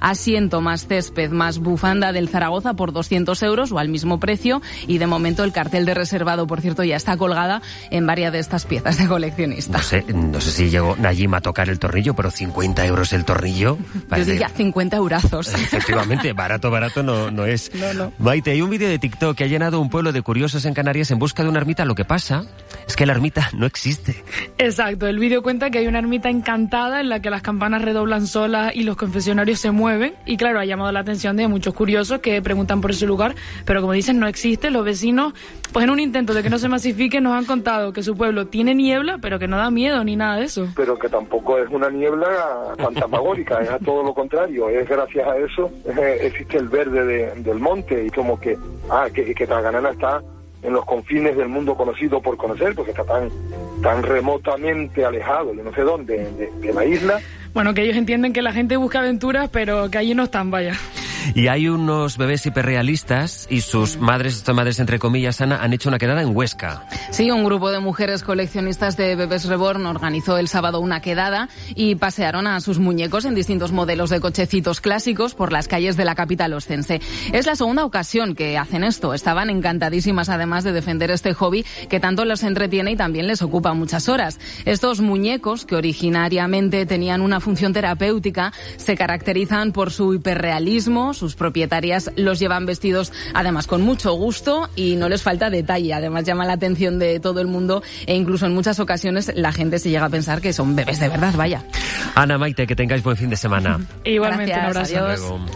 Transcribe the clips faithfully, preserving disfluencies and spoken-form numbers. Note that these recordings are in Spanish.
asiento más césped más bufanda del Zaragoza por doscientos euros o al mismo precio, y de momento el cartel de reservado, por cierto, ya está colgada en varias de estas piezas de coleccionista. No sé, no sé si llegó Najim a tocar el tornillo, pero cincuenta euros el tornillo. Yo diría cincuenta eurazos. Efectivamente, barato, barato no, no es. No, no. Maite, hay un vídeo de TikTok que ha llenado un pueblo de curiosos en Canarias en busca de una ermita. Lo que pasa es que la ermita no existe. Exacto, el vídeo cuenta que hay una ermita encantada en la que las campanas redoblan solas y los confesionarios se mueven, y claro, ha llamado la atención de muchos curiosos que preguntan por ese lugar, pero como dicen, no existe. Los vecinos, pues en un intento de que no se masifique, nos han contado que su pueblo tiene niebla, pero que no da miedo ni nada de eso. Pero que tampoco es una niebla fantasmagórica, es a todo lo contrario, es gracias a eso es, existe el verde de, del monte, y como que, ah, que, que Taganana está en los confines del mundo conocido por conocer, porque está tan tan remotamente alejado, yo no sé dónde, de, de la isla. Bueno, que ellos entienden que la gente busca aventuras, pero que allí no están, vaya. Y hay unos bebés hiperrealistas y sus madres, estas madres entre comillas, Ana, han hecho una quedada en Huesca. Sí, un grupo de mujeres coleccionistas de bebés reborn organizó el sábado una quedada y pasearon a sus muñecos en distintos modelos de cochecitos clásicos por las calles de la capital oscense. Es la segunda ocasión que hacen esto. Estaban encantadísimas, además, de defender este hobby que tanto los entretiene y también les ocupa muchas horas. Estos muñecos, que originariamente tenían una función terapéutica, se caracterizan por su hiperrealismo. Sus propietarias los llevan vestidos además con mucho gusto y no les falta detalle. Además llama la atención de todo el mundo e incluso en muchas ocasiones la gente se llega a pensar que son bebés de verdad, vaya. Ana, Maite, que tengáis buen fin de semana. Igualmente, gracias, un abrazo. adiós.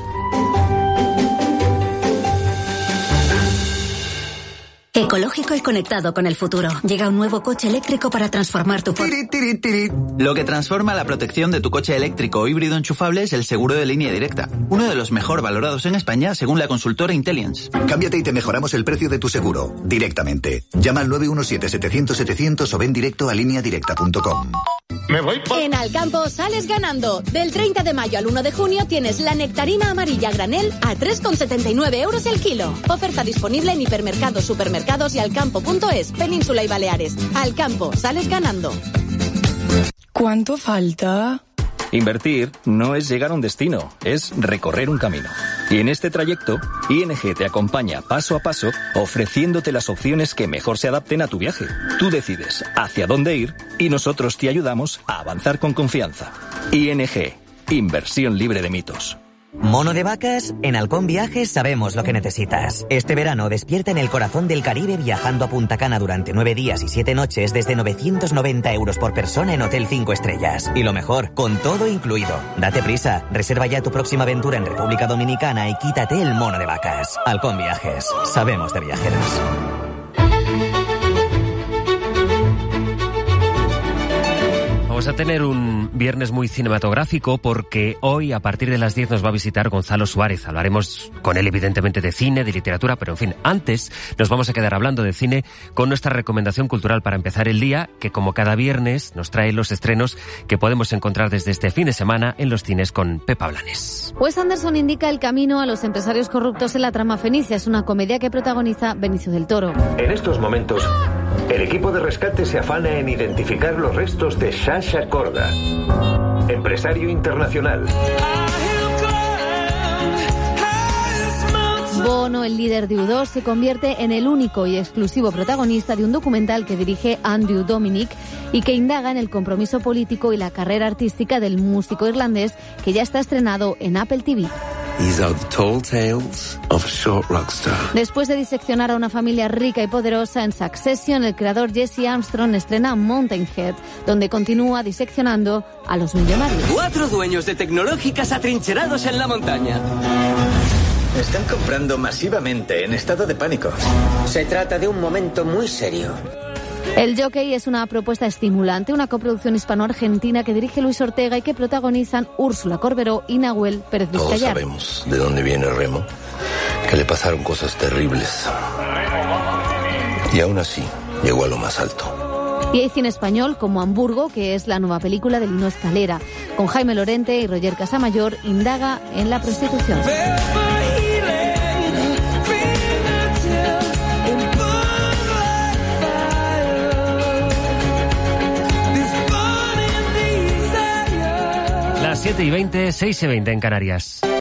Ecológico y conectado con el futuro. Llega un nuevo coche eléctrico para transformar tu... Tiri, tiri, tiri. Lo que transforma la protección de tu coche eléctrico o híbrido enchufable es el seguro de línea directa. Uno de los mejor valorados en España según la consultora Intelliance. Cámbiate y te mejoramos el precio de tu seguro directamente. Llama al nueve uno siete, setecientos, setecientos o ven directo a línea directa punto com. Me voy pa... En Alcampo sales ganando. Del treinta de mayo al uno de junio tienes la nectarina amarilla granel a tres con setenta y nueve euros el kilo. Oferta disponible en hipermercados, supermercados y alcampo punto es, Península y Baleares. Alcampo, sales ganando. ¿Cuánto falta? Invertir no es llegar a un destino, es recorrer un camino. Y en este trayecto, I N G te acompaña paso a paso, ofreciéndote las opciones que mejor se adapten a tu viaje. Tú decides hacia dónde ir y nosotros te ayudamos a avanzar con confianza. I N G, inversión libre de mitos. Mono de vacas, en Halcón Viajes sabemos lo que necesitas. Este verano despierta en el corazón del Caribe viajando a Punta Cana durante nueve días y siete noches desde novecientos noventa euros por persona en Hotel cinco estrellas. Y lo mejor, con todo incluido. Date prisa, reserva ya tu próxima aventura en República Dominicana y quítate el mono de vacas. Halcón Viajes, sabemos de viajeros. Vamos a tener un viernes muy cinematográfico porque hoy a partir de las diez nos va a visitar Gonzalo Suárez. Hablaremos con él evidentemente de cine, de literatura, pero en fin, antes nos vamos a quedar hablando de cine con nuestra recomendación cultural para empezar el día, que como cada viernes nos trae los estrenos que podemos encontrar desde este fin de semana en los cines con Pepa Blanes. Wes Anderson indica el camino a los empresarios corruptos en la trama Fenicia. Es una comedia que protagoniza Benicio del Toro. En estos momentos, el equipo de rescate se afana en identificar los restos de Sasha Corda, empresario internacional. Bono, el líder de U dos, se convierte en el único y exclusivo protagonista de un documental que dirige Andrew Dominic y que indaga en el compromiso político y la carrera artística del músico irlandés, que ya está estrenado en Apple T V. These are the tall tales of a short rock star. Después de diseccionar a una familia rica y poderosa en Succession, el creador Jesse Armstrong estrena Mountain Head, donde continúa diseccionando a los millonarios. Cuatro dueños de tecnológicas atrincherados en la montaña. Están comprando masivamente en estado de pánico. Se trata de un momento muy serio. El Jockey es una propuesta estimulante, una coproducción hispano-argentina que dirige Luis Ortega y que protagonizan Úrsula Corberó y Nahuel Pérez Vizcayar. Todos sabemos de dónde viene Remo, que le pasaron cosas terribles. Y aún así, llegó a lo más alto. Y hay cine español como Hamburgo, que es la nueva película de Lino Escalera. Con Jaime Lorente y Roger Casamayor, indaga en la prostitución. siete y veinte, seis y veinte en Canarias.